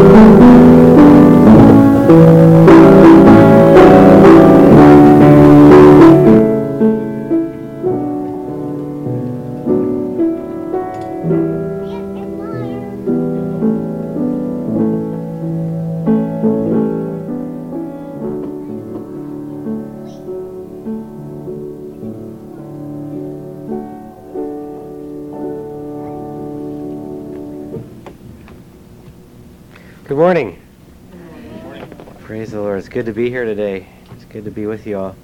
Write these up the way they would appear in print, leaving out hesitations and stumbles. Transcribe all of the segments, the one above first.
Good morning. Praise the Lord. It's good to be here today. It's good to be with you all.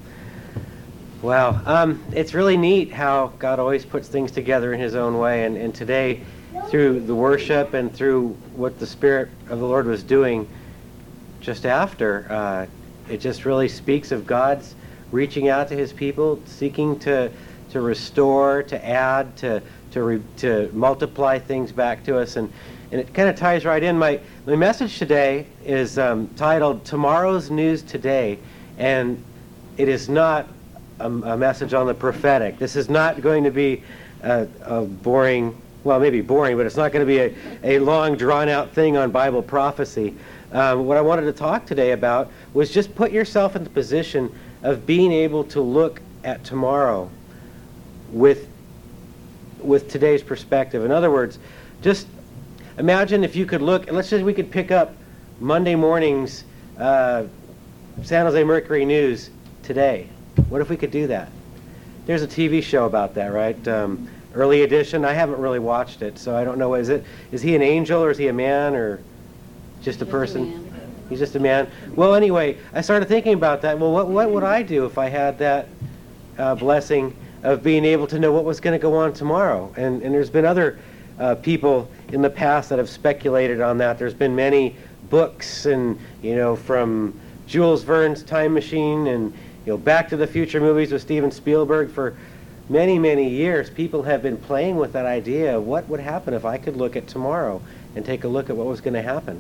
Wow. It's really neat how God always puts things together in His own way. And today, through the worship and through what the Spirit of the Lord was doing just after, it just really speaks of God's reaching out to His people, seeking to restore, to add, to multiply things back to us. And it kind of ties right in. My message today is titled Tomorrow's News Today, and it is not a message on the prophetic. This is not going to be a boring, well, maybe boring, but it's not going to be a long, drawn-out thing on Bible prophecy. What I wanted to talk today about was just put yourself in the position of being able to look at tomorrow with today's perspective. In other words, just imagine if you could look, let's say we could pick up Monday morning's San Jose Mercury News today. What if we could do that? There's a TV show about that, right? Early Edition. I haven't really watched it, so I don't know. Is he an angel, or is he a man, or just a person? He's just a man. Well, anyway, I started thinking about that. Well, what would I do if I had that blessing of being able to know what was going to go on tomorrow? And there's been other people in the past that have speculated on that. There's been many books, and from Jules Verne's Time Machine and Back to the Future movies with Steven Spielberg. For many, many years, people have been playing with that idea of what would happen if I could look at tomorrow and take a look at what was going to happen.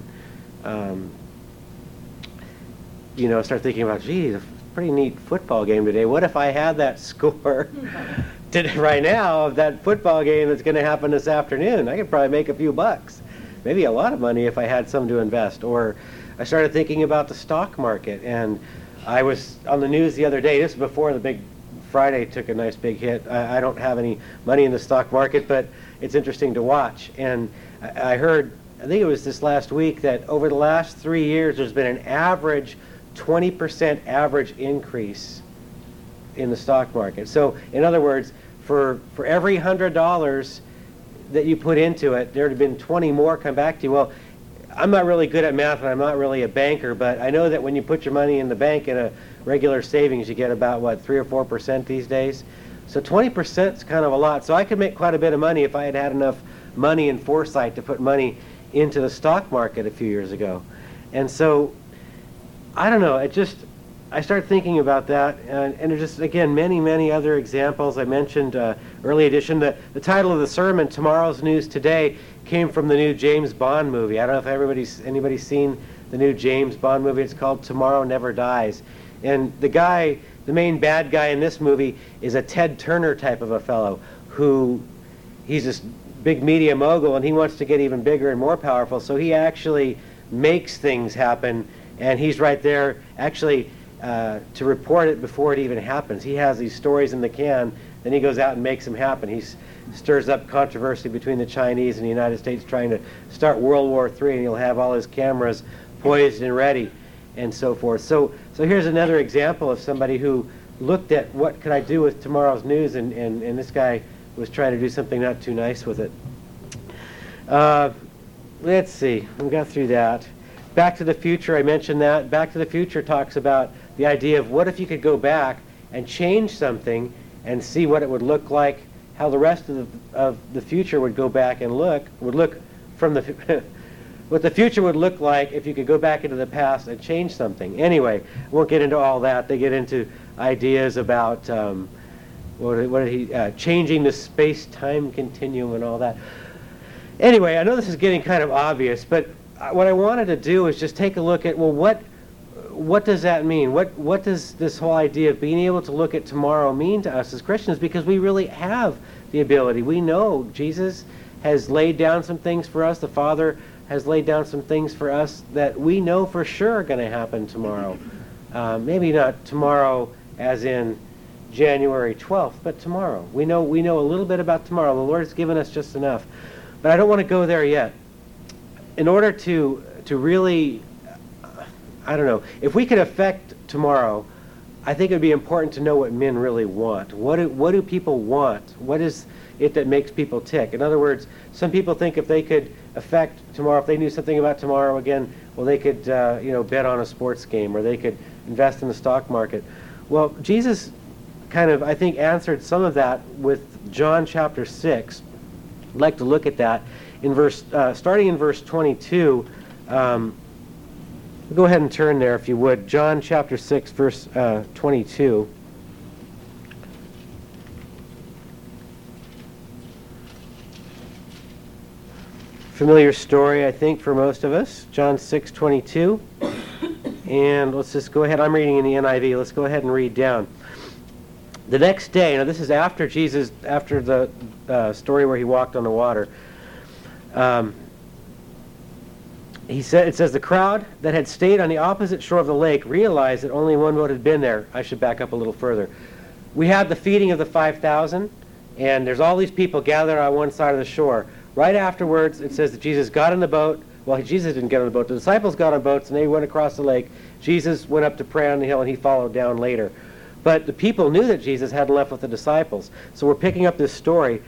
Start thinking about, geez, a pretty neat football game today. What if I had that score right now of that football game that's going to happen this afternoon? I could probably make a few bucks, maybe a lot of money if I had some to invest. Or I started thinking about the stock market, and I was on the news the other day. This is before the big Friday took a nice big hit. I don't have any money in the stock market, but it's interesting to watch. And I heard, I think it was this last week, that over the last 3 years there's been an average 20% average increase in the stock market. So in other words, for every $100 that you put into it, there have been 20 more come back to you. Well, I'm not really good at math, and I'm not really a banker, but I know that when you put your money in the bank in a regular savings, you get about 3 or 4% these days. So 20% is kind of a lot. So I could make quite a bit of money if I had had enough money and foresight to put money into the stock market a few years ago. And so I don't know, I started thinking about that, and there's just, again, many, many other examples. I mentioned Early Edition. The title of the sermon, Tomorrow's News Today, came from the new James Bond movie. I don't know if anybody's seen the new James Bond movie. It's called Tomorrow Never Dies. And the main bad guy in this movie is a Ted Turner type of a fellow who, he's this big media mogul, and he wants to get even bigger and more powerful, so he actually makes things happen, and he's right there actually to report it before it even happens. He has these stories in the can, then he goes out and makes them happen. He stirs up controversy between the Chinese and the United States trying to start World War III, and he'll have all his cameras poised and ready and so forth. So here's another example of somebody who looked at what could I do with tomorrow's news, and this guy was trying to do something not too nice with it. Let's see, we got through that. Back to the Future, I mentioned that. Back to the Future talks about the idea of what if you could go back and change something and see what it would look like, how the rest of the future would go back and look from the what the future would look like if you could go back into the past and change something. Anyway, I won't get into all that. They get into ideas about changing the space-time continuum and all that. Anyway, I know this is getting kind of obvious, but what I wanted to do is just take a look at, well, what does that mean? What does this whole idea of being able to look at tomorrow mean to us as Christians? Because we really have the ability. We know Jesus has laid down some things for us. The Father has laid down some things for us that we know for sure are going to happen tomorrow. Maybe not tomorrow as in January 12th, but tomorrow. We know a little bit about tomorrow. The Lord has given us just enough. But I don't want to go there yet. In order to really, I don't know, if we could affect tomorrow, I think it would be important to know what men really want. What do people want? What is it that makes people tick? In other words, some people think if they could affect tomorrow, if they knew something about tomorrow again, well, they could bet on a sports game, or they could invest in the stock market. Well, Jesus kind of, I think, answered some of that with John chapter 6. I'd like to look at that in starting in verse 22. Go ahead and turn there if you would. John chapter 6, verse 22. Familiar story, I think, for most of us. John 6:22. And let's just go ahead. I'm reading in the NIV. Let's go ahead and read down. The next day, now this is after the story where he walked on the water. It says, the crowd that had stayed on the opposite shore of the lake realized that only one boat had been there. I should back up a little further. We had the feeding of the 5,000, and there's all these people gathered on one side of the shore. Right afterwards, it says that Jesus got in the boat. Well, Jesus didn't get on the boat. The disciples got on boats, and they went across the lake. Jesus went up to pray on the hill, and he followed down later. But the people knew that Jesus hadn't left with the disciples. So we're picking up this story.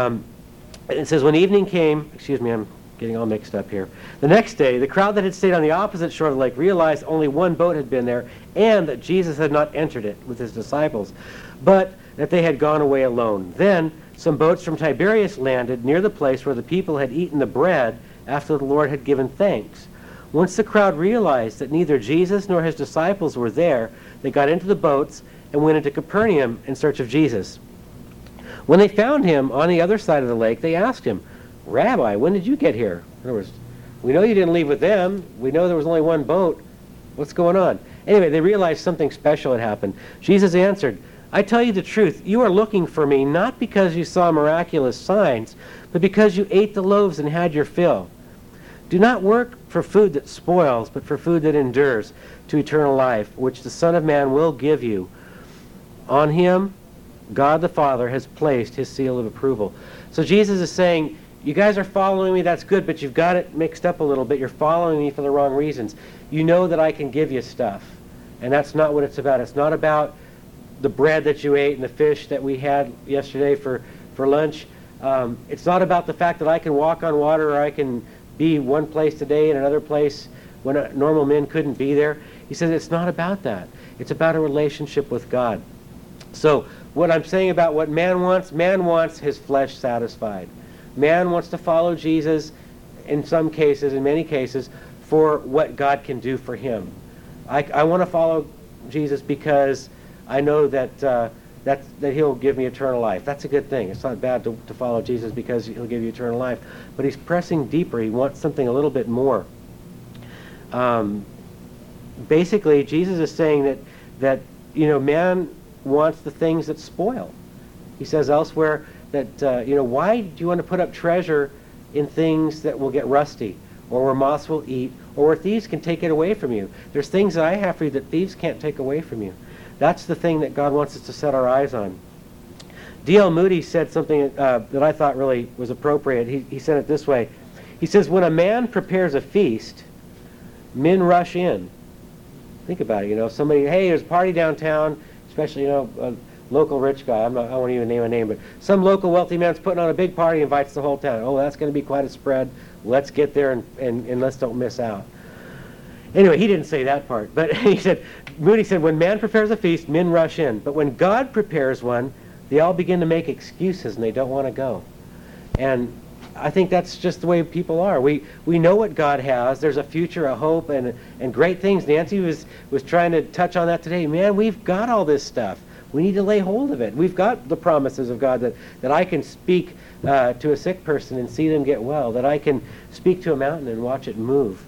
It says, when evening came, excuse me, I'm getting all mixed up here. The next day, the crowd that had stayed on the opposite shore of the lake realized only one boat had been there, and that Jesus had not entered it with his disciples, but that they had gone away alone. Then some boats from Tiberias landed near the place where the people had eaten the bread after the Lord had given thanks. Once the crowd realized that neither Jesus nor his disciples were there, they got into the boats and went into Capernaum in search of Jesus. When they found him on the other side of the lake, they asked him, Rabbi, when did you get here? In other words, we know you didn't leave with them. We know there was only one boat. What's going on? Anyway, they realized something special had happened. Jesus answered, I tell you the truth, you are looking for me not because you saw miraculous signs, but because you ate the loaves and had your fill. Do not work for food that spoils, but for food that endures to eternal life, which the Son of Man will give you. On him, God the Father has placed his seal of approval. So Jesus is saying, you guys are following me, that's good, but you've got it mixed up a little bit. You're following me for the wrong reasons. You know that I can give you stuff, and that's not what it's about. It's not about the bread that you ate and the fish that we had yesterday for lunch. It's not about the fact that I can walk on water, or I can be one place today and another place when normal men couldn't be there. He says it's not about that. It's about a relationship with God. So what I'm saying about what man wants his flesh satisfied. Man wants to follow Jesus in some cases, in many cases, for what God can do for him. I want to follow Jesus because I know that he'll give me eternal life. That's a good thing. It's not bad to follow Jesus because he'll give you eternal life. But he's pressing deeper. He wants something a little bit more. Basically, Jesus is saying that man wants the things that spoil. He says elsewhere that why do you want to put up treasure in things that will get rusty, or where moths will eat, or where thieves can take it away from you? There's things that I have for you that thieves can't take away from you. That's the thing that God wants us to set our eyes on. D.L. Moody said something that I thought really was appropriate. He said it this way. He says, when a man prepares a feast, men rush in. Think about it. Somebody, hey, there's a party downtown, especially, a local rich guy. I won't even name a name, but some local wealthy man's putting on a big party, invites the whole town. Oh, that's going to be quite a spread. Let's get there and let's don't miss out. Anyway, he didn't say that part, but Moody said, when man prepares a feast, men rush in. But when God prepares one, they all begin to make excuses and they don't want to go. And I think that's just the way people are. We know what God has. There's a future, a hope, and great things. Nancy was trying to touch on that today. Man, we've got all this stuff. We need to lay hold of it. We've got the promises of God that I can speak to a sick person and see them get well, that I can speak to a mountain and watch it move.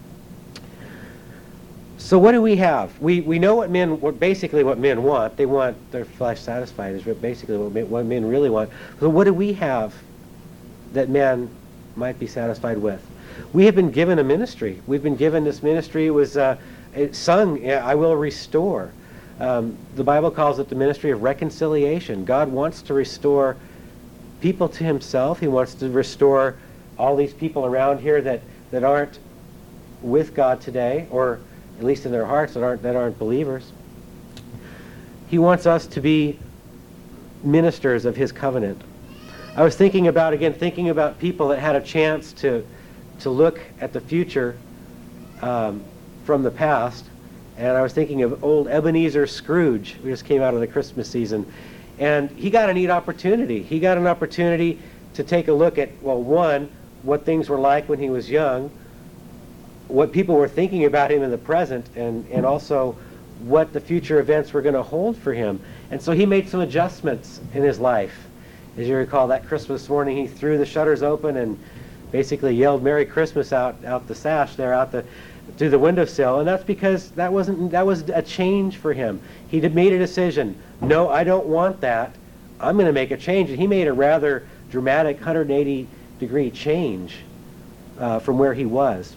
So what do we have? We know basically what men want. They want their flesh satisfied is basically what men really want. So what do we have that man might be satisfied with? We have been given a ministry. We've been given this ministry. It was it sung, I will restore. The Bible calls it the ministry of reconciliation. God wants to restore people to himself. He wants to restore all these people around here that aren't with God today, or at least in their hearts that aren't believers. He wants us to be ministers of his covenant. I was thinking about people that had a chance to look at the future from the past, and I was thinking of old Ebenezer Scrooge. We just came out of the Christmas season, and he got a neat opportunity. He got an opportunity to take a look at, well, one, what things were like when he was young, what people were thinking about him in the present, and also what the future events were going to hold for him. And so he made some adjustments in his life. As you recall, that Christmas morning he threw the shutters open and basically yelled Merry Christmas out the sash there, through the windowsill, and that's because that was a change for him. He made a decision. No, I don't want that. I'm going to make a change. And he made a rather dramatic 180-degree change from where he was.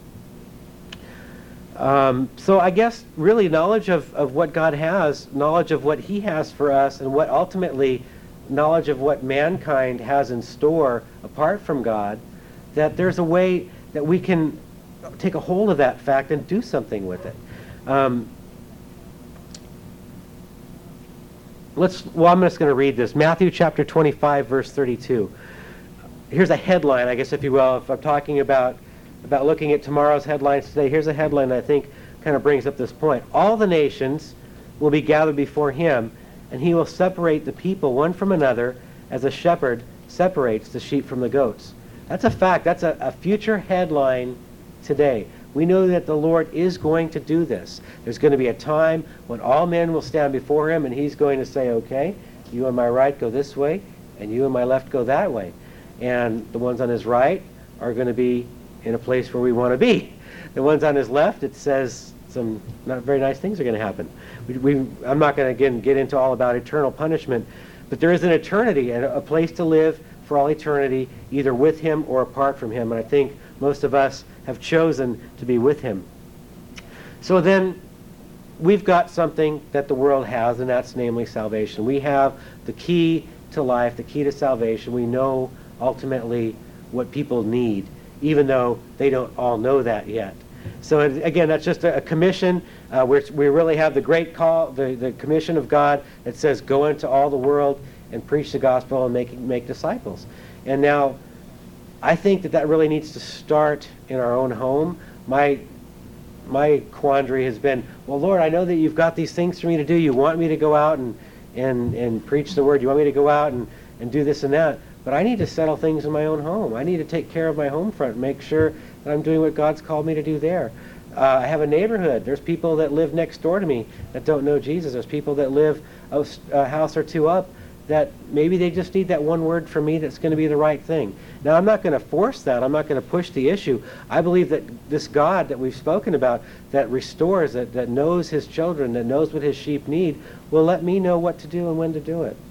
So I guess really knowledge of what God has, knowledge of what he has for us, and what ultimately knowledge of what mankind has in store apart from God, that there's a way that we can take a hold of that fact and do something with it. I'm just going to read this. Matthew chapter 25, verse 32. Here's a headline, I guess, if you will. If I'm talking about looking at tomorrow's headlines today, here's a headline that I think kind of brings up this point. All the nations will be gathered before him, and he will separate the people one from another as a shepherd separates the sheep from the goats. That's a fact. That's a future headline today. We know that the Lord is going to do this. There's going to be a time when all men will stand before him, and he's going to say, okay, you on my right go this way, and you on my left go that way. And the ones on his right are going to be in a place where we want to be. The ones on his left, it says some not very nice things are going to happen. I'm not going to, again, get into all about eternal punishment, but there is an eternity and a place to live for all eternity, either with him or apart from him. And I think most of us have chosen to be with him. So then we've got something that the world has, and that's namely salvation. We have the key to life, the key to salvation. We know ultimately what people need, even though they don't all know that yet. So again, that's just a commission. We really have the great call, the commission of God that says, go into all the world and preach the gospel and make disciples. And now, I think that really needs to start in our own home. My quandary has been, well, Lord, I know that you've got these things for me to do. You want me to go out and preach the word. You want me to go out and do this and that. But I need to settle things in my own home. I need to take care of my home front, make sure that I'm doing what God's called me to do there. I have a neighborhood. There's people that live next door to me that don't know Jesus. There's people that live a house or two up that maybe they just need that one word from me that's going to be the right thing. Now, I'm not going to force that. I'm not going to push the issue. I believe that this God that we've spoken about, that restores, that knows his children, that knows what his sheep need, will let me know what to do and when to do it.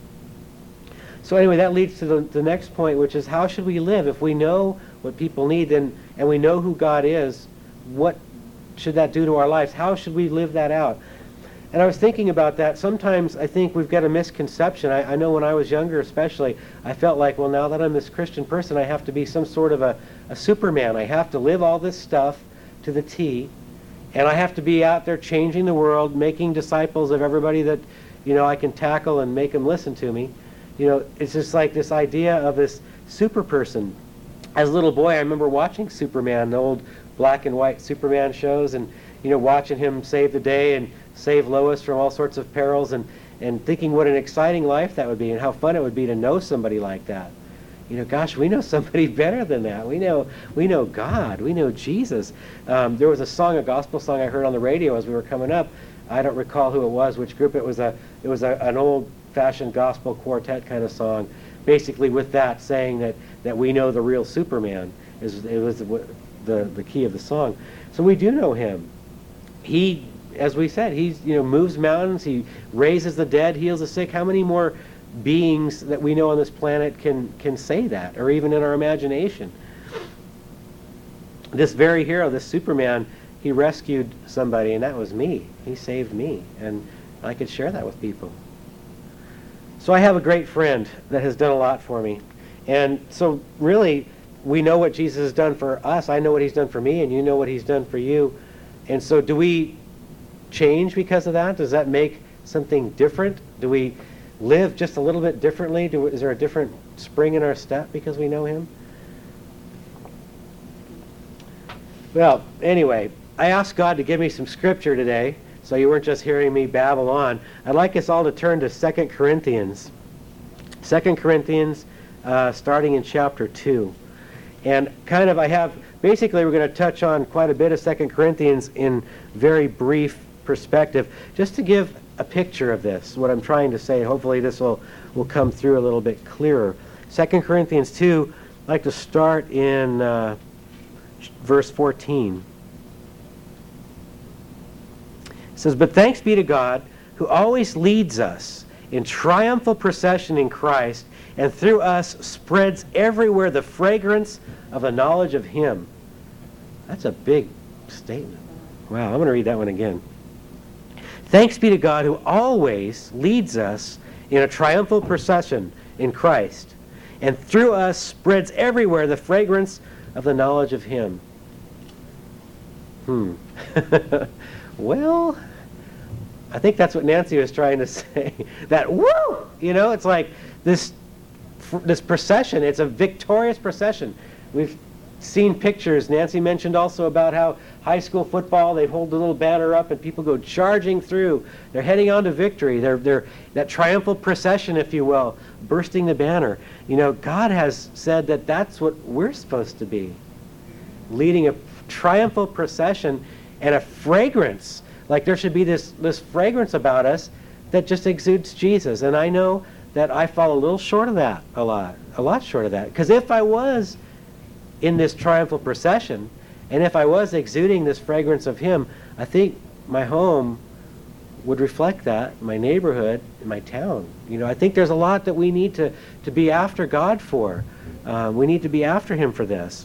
So anyway, that leads to the next point, which is how should we live? If we know what people need and we know who God is, what should that do to our lives? How should we live that out? And I was thinking about that. Sometimes I think we've got a misconception. I know when I was younger especially, I felt like, well, now that I'm this Christian person, I have to be some sort of a Superman. I have to live all this stuff to the T, and I have to be out there changing the world, making disciples of everybody that, I can tackle and make them listen to me. It's just like this idea of this super person. As a little boy, I remember watching Superman, the old black and white Superman shows, and watching him save the day and save Lois from all sorts of perils, and thinking what an exciting life that would be and how fun it would be to know somebody like that. Gosh, we know somebody better than that. We know God. We know Jesus. There was a gospel song I heard on the radio as we were coming up. I don't recall who it was, which group it was. It was an old-fashioned gospel quartet kind of song, basically with that saying that we know the real Superman. It was the key of the song. So we do know him. He, as we said, he moves mountains. He raises the dead, heals the sick. How many more beings that we know on this planet can say that, or even in our imagination? this very hero, this Superman, he rescued somebody, and that was me. He saved me, and I could share that with people. So I have a great friend that has done a lot for me. And so really, we know what Jesus has done for us. I know what he's done for me, and you know what he's done for you. And so do we change because of that? Does that make something different? Do we live just a little bit differently? Is there a different spring in our step because we know him? Well, anyway, I asked God to give me some scripture today, so you weren't just hearing me babble on. I'd like us all to turn to 2 Corinthians. 2 Corinthians, starting in chapter 2. And basically we're going to touch on quite a bit of 2 Corinthians in very brief perspective, just to give a picture of this, what I'm trying to say. Hopefully this will come through a little bit clearer. 2 Corinthians 2, I'd like to start in verse 14. It says, "But thanks be to God, who always leads us in triumphal procession in Christ, and through us spreads everywhere the fragrance of the knowledge of him." That's a big statement. Wow, I'm going to read that one again. "Thanks be to God, who always leads us in a triumphal procession in Christ, and through us spreads everywhere the fragrance of the knowledge of him." Well, I think that's what Nancy was trying to say. That woo! It's like this procession. It's a victorious procession. We've seen pictures. Nancy mentioned also about how high school football, they hold the little banner up and people go charging through. They're heading on to victory. They're that triumphal procession, if you will, bursting the banner. God has said that that's what we're supposed to be, leading a triumphal procession, and a fragrance. Like there should be this fragrance about us that just exudes Jesus. And I know that I fall a little short of that, a lot short of that. Because if I was in this triumphal procession, and if I was exuding this fragrance of him, I think my home would reflect that, my neighborhood, and my town. I think there's a lot that we need to be after God for. We need to be after him for this.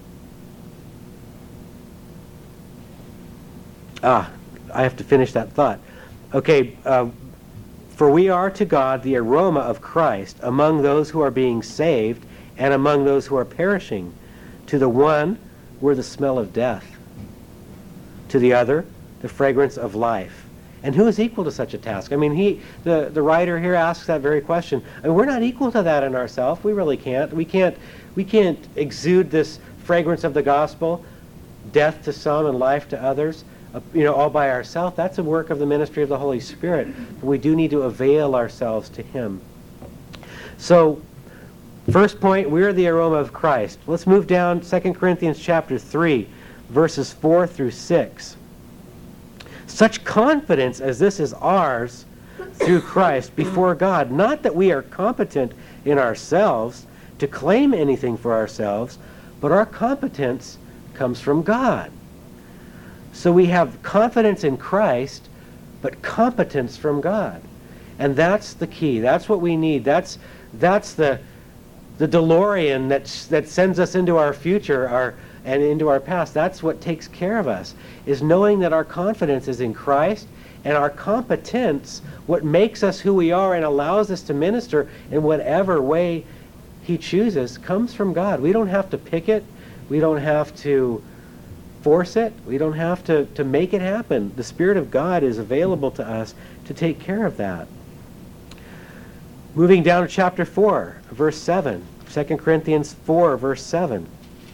I have to finish that thought. Okay, "For we are to God the aroma of Christ among those who are being saved and among those who are perishing. To the one, we're the smell of death. To the other, the fragrance of life." And who is equal to such a task? I mean, the writer here asks that very question. I mean, we're not equal to that in ourselves. We really can't. We can't exude this fragrance of the gospel, death to some and life to others, all by ourselves. That's a work of the ministry of the Holy Spirit. But we do need to avail ourselves to him. So, first point, we are the aroma of Christ. Let's move down 2 Corinthians chapter 3, verses 4 through 6. "Such confidence as this is ours through Christ before God, not that we are competent in ourselves to claim anything for ourselves, but our competence comes from God." So we have confidence in Christ, but competence from God. And that's the key. That's what we need. That's the DeLorean that sends us into our future and into our past. That's what takes care of us, is knowing that our confidence is in Christ, and our competence, what makes us who we are and allows us to minister in whatever way he chooses, comes from God. We don't have to pick it. We don't have to force it. We don't have to make it happen. The Spirit of God is available to us to take care of that. Moving down to chapter 4, verse 7. 2 Corinthians 4, verse 7.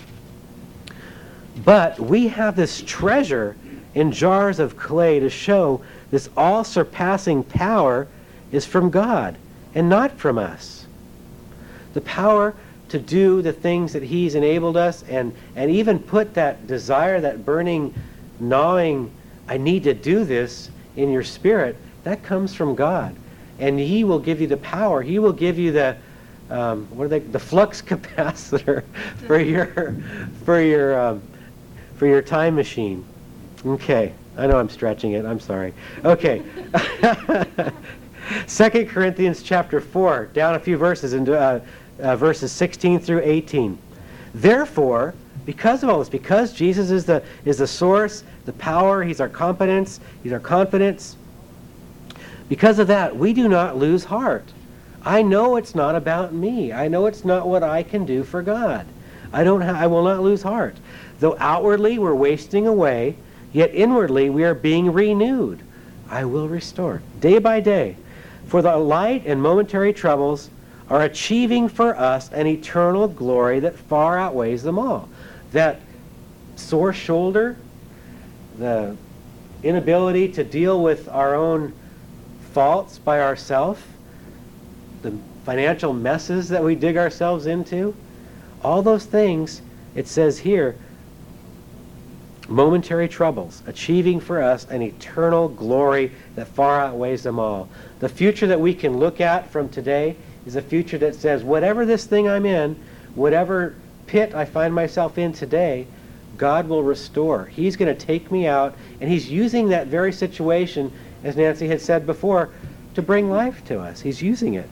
"But we have this treasure in jars of clay to show this all-surpassing power is from God and not from us." The power to do the things that he's enabled us, and even put that desire, that burning, gnawing, I need to do this in your spirit, that comes from God. And he will give you the power. He will give you the flux capacitor for your time machine. Okay, I know I'm stretching it. I'm sorry. Okay. 2 Corinthians chapter 4, down a few verses into verses 16 through 18. "Therefore, Because of all this, because Jesus is the source, the power, he's our competence, he's our confidence. Because of that, we do not lose heart. I know it's not about me. I know it's not what I can do for God. I will not lose heart. Though outwardly we're wasting away, yet inwardly we are being renewed. I will restore day by day. For the light and momentary troubles are achieving for us an eternal glory that far outweighs them all. That sore shoulder, the inability to deal with our own faults by ourselves, the financial messes that we dig ourselves into, all those things, it says here, momentary troubles, achieving for us an eternal glory that far outweighs them all. The future that we can look at from today is a future that says, whatever this thing I'm in, whatever pit I find myself in today, God will restore. He's going to take me out, and he's using that very situation, as Nancy had said before, to bring life to us. He's using it.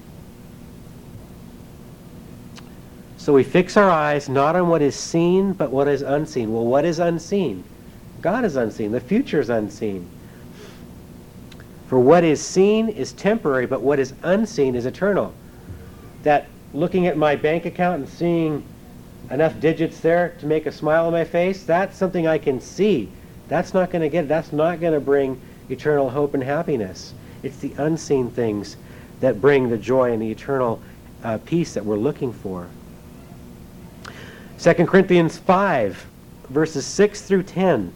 So we fix our eyes not on what is seen, but what is unseen. Well, what is unseen? God is unseen. The future is unseen. For what is seen is temporary, but what is unseen is eternal. That looking at my bank account and seeing enough digits there to make a smile on my face, that's something I can see. That's not going to get it. That's not going to bring eternal hope and happiness. It's the unseen things that bring the joy and the eternal peace that we're looking for. 2 Corinthians 5, verses 6 through 10.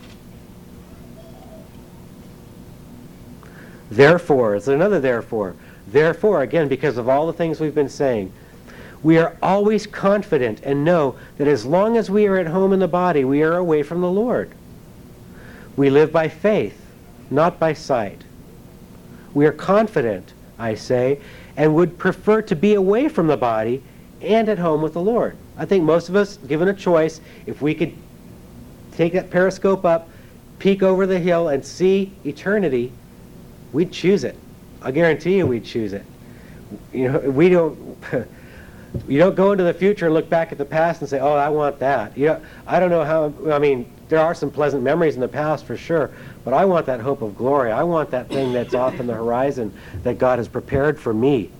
Therefore, it's another therefore. Therefore, again, because of all the things we've been saying, we are always confident and know that as long as we are at home in the body, we are away from the Lord. We live by faith, not by sight. We are confident, I say, and would prefer to be away from the body and at home with the Lord. I think most of us, given a choice, if we could take that periscope up, peek over the hill, and see eternity, we'd choose it. I guarantee you we'd choose it. You know, we don't... You don't go into the future and look back at the past and say, oh, I want that. You know, I don't know how... I mean, there are some pleasant memories in the past for sure, but I want that hope of glory. I want that thing that's off in the horizon that God has prepared for me.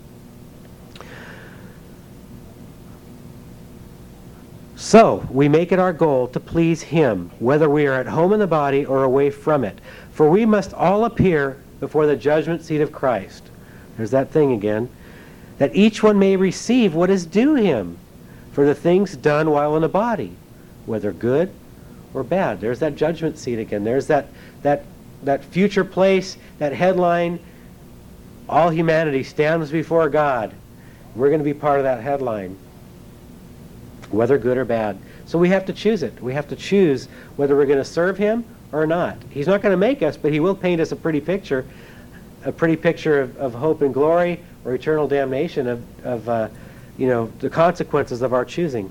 So, we make it our goal to please Him, whether we are at home in the body or away from it. For we must all appear before the judgment seat of Christ. There's that thing again. That each one may receive what is due him for the things done while in the body, whether good or bad. There's that judgment seat again. There's that future place, that headline, all humanity stands before God. We're going to be part of that headline, whether good or bad. So we have to choose it. We have to choose whether we're going to serve Him or not. He's not going to make us, but He will paint us a pretty picture of hope and glory or eternal damnation of the consequences of our choosing.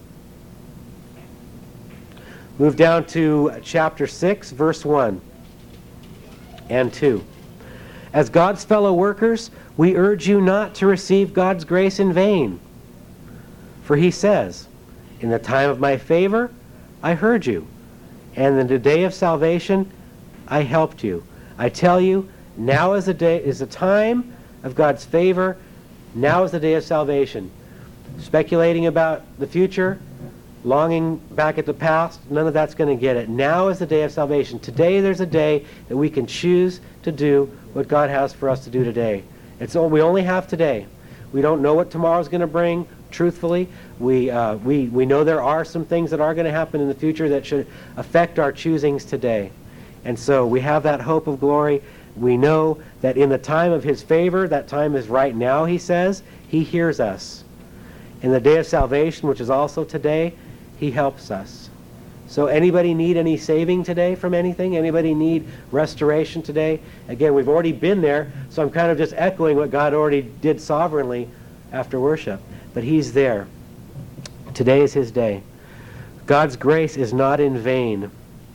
Move down to chapter 6, verse 1 and 2. As God's fellow workers, we urge you not to receive God's grace in vain. For He says, in the time of my favor, I heard you, and in the day of salvation, I helped you. I tell you, now is the time of God's favor. Now is the day of salvation. Speculating about the future, longing back at the past, none of that's going to get it. Now is the day of salvation. Today there's a day that we can choose to do what God has for us to do today. We only have today. We don't know what tomorrow's going to bring. Truthfully, we know there are some things that are going to happen in the future that should affect our choosings today. And so we have that hope of glory. We know that in the time of His favor, that time is right now, He says, He hears us. In the day of salvation, which is also today, He helps us. So anybody need any saving today from anything? Anybody need restoration today? Again, we've already been there, so I'm kind of just echoing what God already did sovereignly after worship. But He's there. Today is His day. God's grace is not in vain.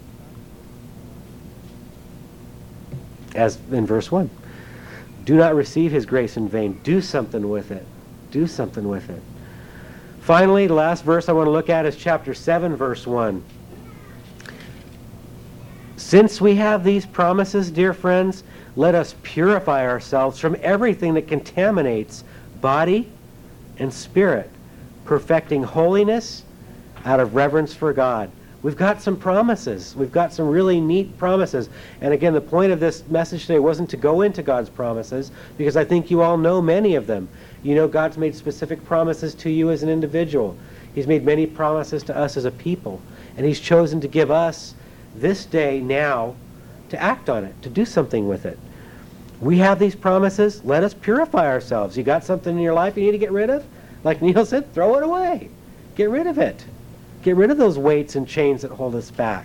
As in verse 1. Do not receive His grace in vain. Do something with it. Do something with it. Finally, the last verse I want to look at is chapter 7, verse 1. Since we have these promises, dear friends, let us purify ourselves from everything that contaminates body and spirit, perfecting holiness out of reverence for God. We've got some promises. We've got some really neat promises. And again, the point of this message today wasn't to go into God's promises, because I think you all know many of them. You know God's made specific promises to you as an individual. He's made many promises to us as a people. And He's chosen to give us this day now to act on it, to do something with it. We have these promises. Let us purify ourselves. You got something in your life you need to get rid of? Like Neil said, throw it away. Get rid of it. Get rid of those weights and chains that hold us back.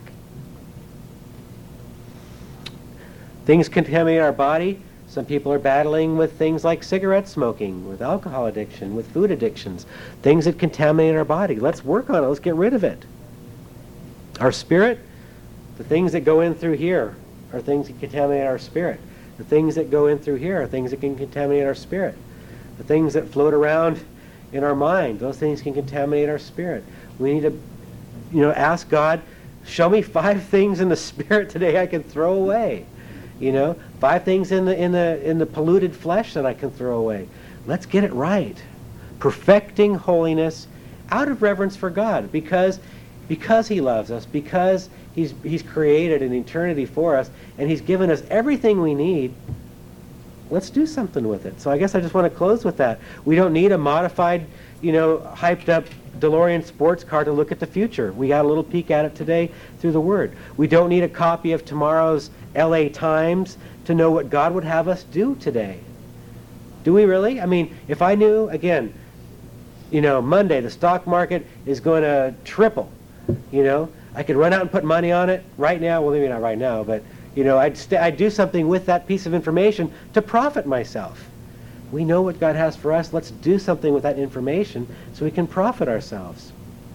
Things contaminate our body. Some people are battling with things like cigarette smoking, with alcohol addiction, with food addictions. Things that contaminate our body. Let's work on it. Let's get rid of it. Our spirit, the things that go in through here are things that contaminate our spirit. The things that go in through here are things that can contaminate our spirit. The things that float around in our mind, those things can contaminate our spirit. We need to, ask God, show me 5 things in the spirit today I can throw away. 5 things in the polluted flesh that I can throw away. Let's get it right. Perfecting holiness out of reverence for God, because He loves us, because He's created an eternity for us, and He's given us everything we need. Let's do something with it. So I guess I just want to close with that. We don't need a modified, hyped up DeLorean sports car to look at the future. We got a little peek at it today through the Word. We don't need a copy of tomorrow's LA Times to know what God would have us do today. Do we really? I mean, if I knew, again, Monday the stock market is going to triple, I could run out and put money on it right now. Well, maybe not right now, but I'd do something with that piece of information to profit myself. We know what God has for us. Let's do something with that information so we can profit ourselves.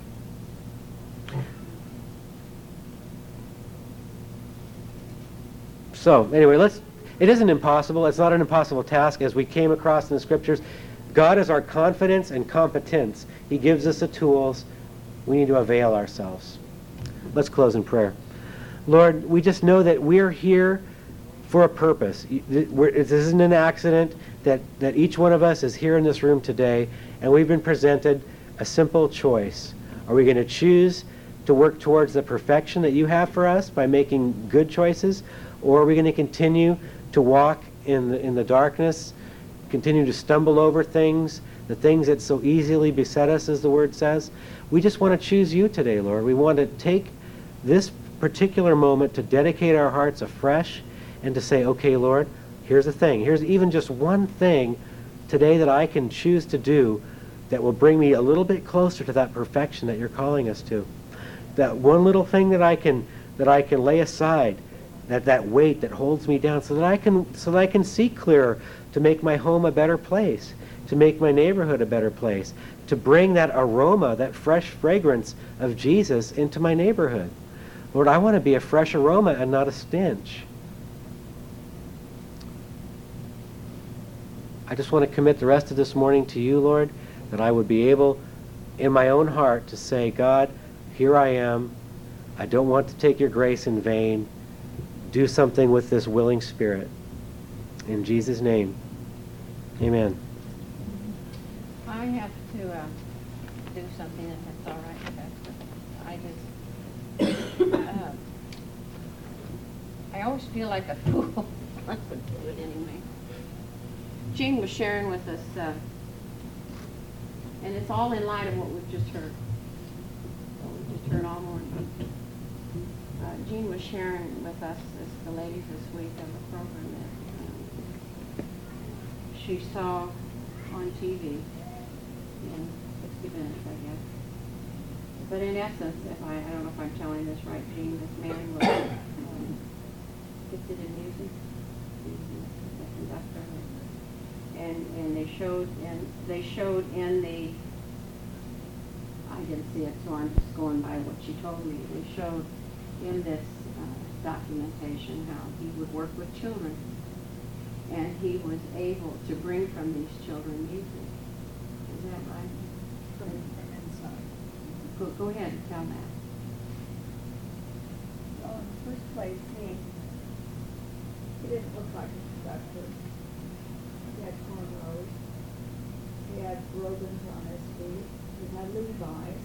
So anyway, it isn't impossible. It's not an impossible task. As we came across in the Scriptures, God is our confidence and competence. He gives us the tools. We need to avail ourselves. Let's close in prayer. Lord, we just know that we're here for a purpose. This isn't an accident that each one of us is here in this room today, and we've been presented a simple choice. Are we going to choose to work towards the perfection that you have for us by making good choices, or are we going to continue to walk in the darkness, continue to stumble over things, the things that so easily beset us, as the Word says? We just want to choose you today, Lord. We want to take this particular moment to dedicate our hearts afresh and to say, okay, Lord, here's the thing. Here's even just one thing today that I can choose to do that will bring me a little bit closer to that perfection that you're calling us to. That one little thing that I can lay aside, that weight that holds me down, so that I can see clearer to make my home a better place, to make my neighborhood a better place, to bring that aroma, that fresh fragrance of Jesus into my neighborhood. Lord, I want to be a fresh aroma and not a stench. I just want to commit the rest of this morning to you, Lord, that I would be able in my own heart to say, God, here I am. I don't want to take your grace in vain. Do something with this willing spirit. In Jesus' name, amen. I have to do something, if that's all right, Pastor. I always feel like a fool. I would do it anyway. Jean was sharing with us, and it's all in light of what we've just heard. All morning. Jean was sharing with us, as the ladies this week, of a program that she saw on TV in 60 Minutes, I guess. But in essence, I don't know if I'm telling this right, Jean, this man was gifted in music, a conductor, and they showed in the, I didn't see it, so I'm just going by what she told me. They showed in this documentation how he would work with children, and he was able to bring from these children music. Is that right? Go ahead and tell that. Well, in the first place, he didn't look like a conductor. He had cornrows. He had brogans on his feet. He had Levi's.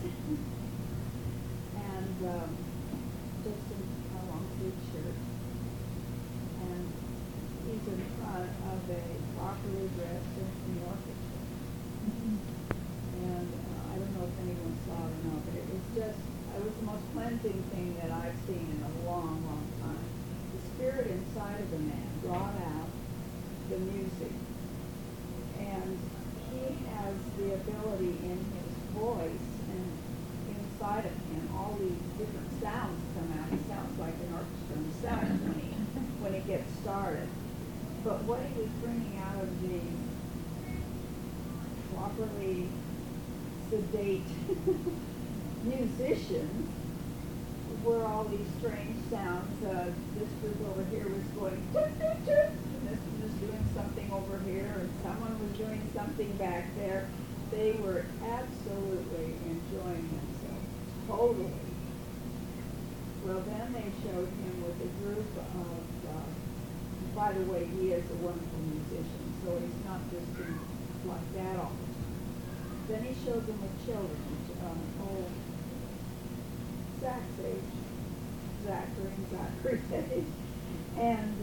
And just a long sleeve shirt. And he's in front of a properly dressed symphony orchestra. And I don't know if anyone saw it or not, but it was the most cleansing thing that I've seen in a long, long time. The spirit inside of the man brought out the music. And he has the ability in his voice and inside of him, all these different sounds come out. He sounds like an orchestra himself when he gets started. But what he was bringing out of the properly sedate musicians were all these strange sounds. This group over here was going toot, toot, toot, and this one was doing something over here, and someone was doing something back there. They were absolutely enjoying themselves, totally. Well, then they showed him with a group of, by the way, he is a wonderful musician, so he's not just like that all the time. Then he showed them with children, Zach's age, Zachary's age, and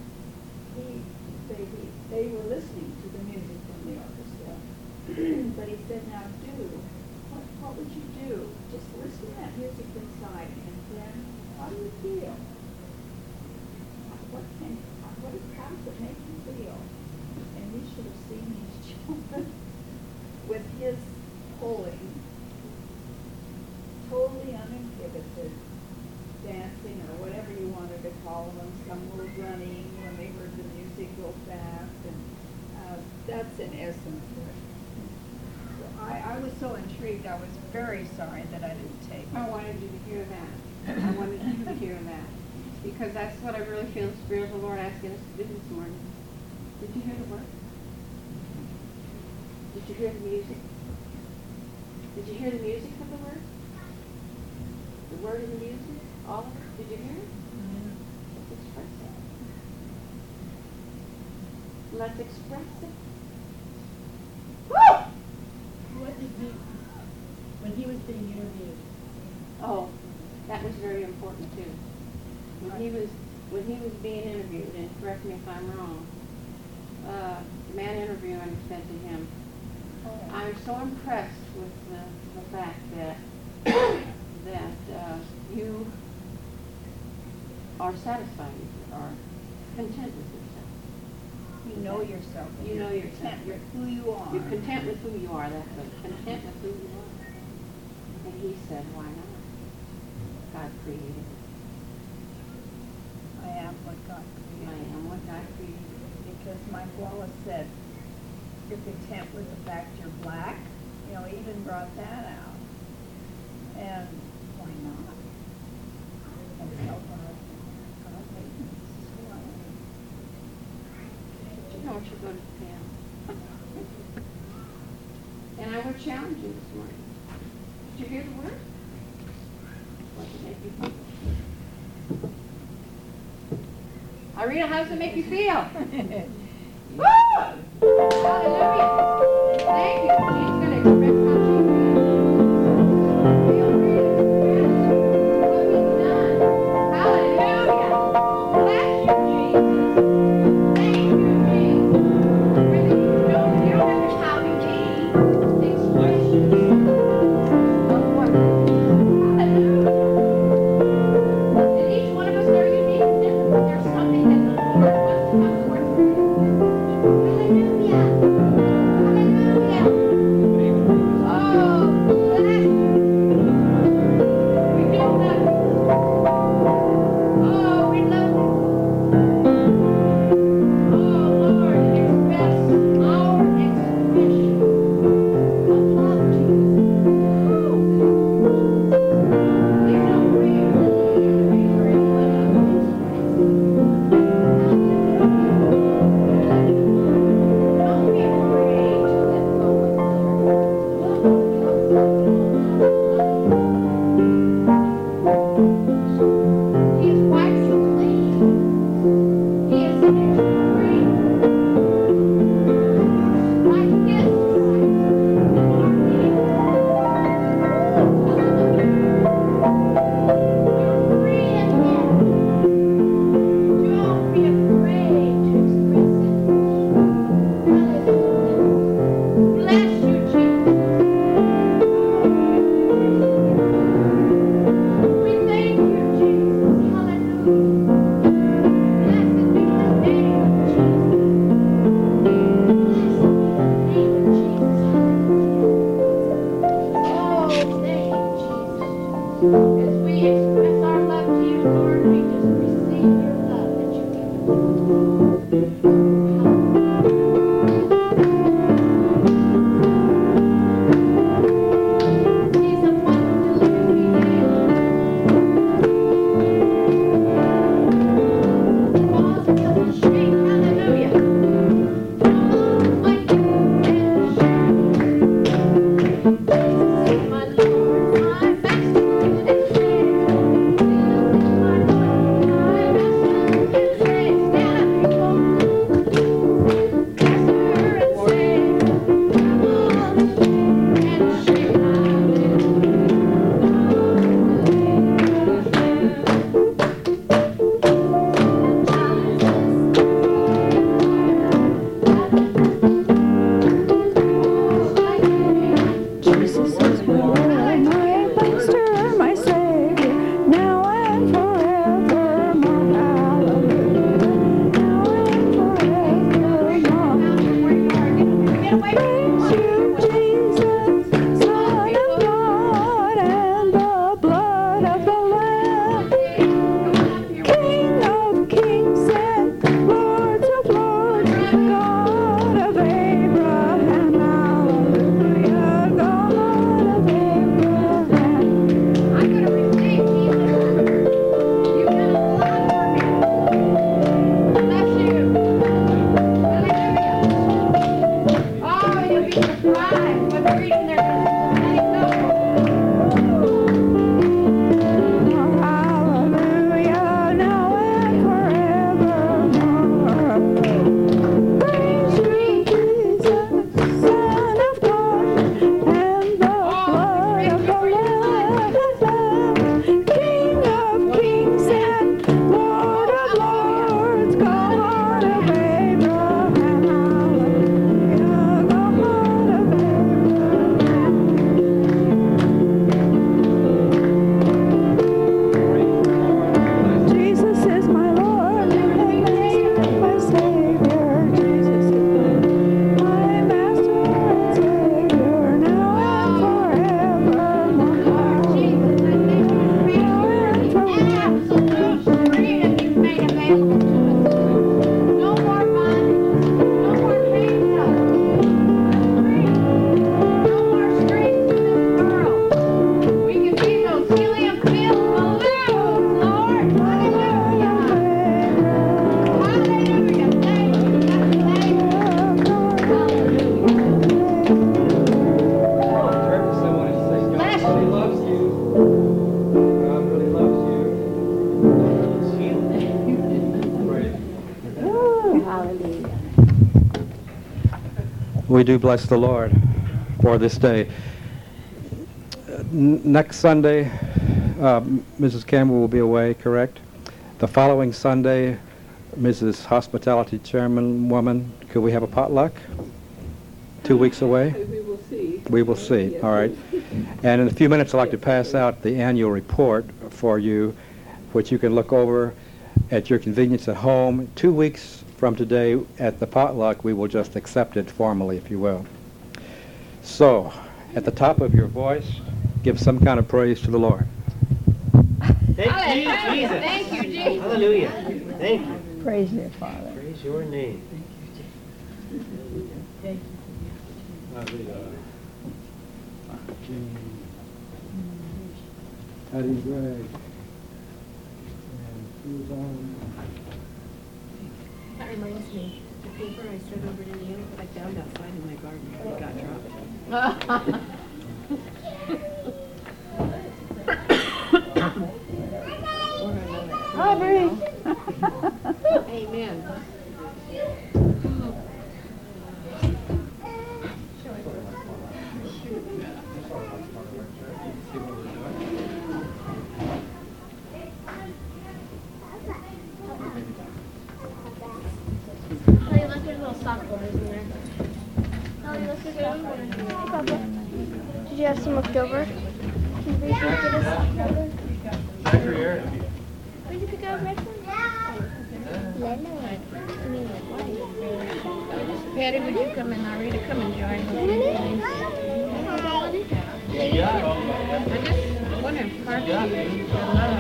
they were listening to the music from the orchestra. But he said, now what would you do? Just listen to that music inside, and then how do you feel? How does it make you feel? And you should have seen these children with his pulling, totally uninhibited, dancing or whatever you wanted to call them. Some were running when they heard the music go fast, and that's in essence it. I was so intrigued, I was very sorry that I didn't take it. I wanted you to hear that. I wanted you to hear that. Because that's what I really feel the Spirit of the Lord asking us to do this morning. Did you hear the word? Did you hear the music? Did you hear the music of the word? The word and the music? All of it? Did you hear it? Let's express it. Let's express it. Woo! What did he, when he was being interviewed? Oh, that was very important too. When he was being interviewed, and correct me if I'm wrong, the man interviewing said to him, I'm so impressed with the fact that you are satisfied with, or content with yourself. You know yourself. You know yourself. Content with who you are. You're content with who you are. That's it. Content with who you are. And he said, why not? God created it. I am what God created. I am what God created. Because Mike Wallace said, you're content with the fact you're black. You know, he even brought that out. And why not? And tell God, hey, this is who I am. You know what you're going to tell. And I would challenge you this morning. Did you hear the word? What did it make you feel? Irina, how does it make you feel? Woo! Hallelujah. Thank you. She's going to express how she feels. Feel free to express what he's done. Hallelujah. Bless you, Jesus. Thank you, Jesus. Really, you don't have to copy me. Expressions of what. Hallelujah. And each one of us are unique and different, but there's something that the Lord wants to come forth through you. Hallelujah. Hallelujah. We do bless the Lord for this day. Next Sunday, Mrs. Campbell will be away, correct? The following Sunday, Mrs. Hospitality Chairman woman, could we have a potluck? 2 weeks away? We will see. We will see, all right. And in a few minutes, I'd like to pass out the annual report for you, which you can look over at your convenience at home. 2 weeks from today at the potluck, we will just accept it formally, if you will. So, at the top of your voice, give some kind of praise to the Lord. Thank you, Jesus. Thank you, Jesus. Hallelujah. Thank you. Praise your Father. Praise your name. Thank Eddie Gregg. And Suzanne. That reminds me, the paper I sent over to you, I found outside in my garden. It got dropped. Aubrey. Amen. Hey, look, there's little sock borders in there. Oh, look, there's sock borders in there. Hey, Papa. Did you have some left over? Can you please get us some left over? Where'd you pick out red one? Lemon. I mean, like white. Patty, would you come in? Rita, come and join me. Yeah. I just wonder if Parker,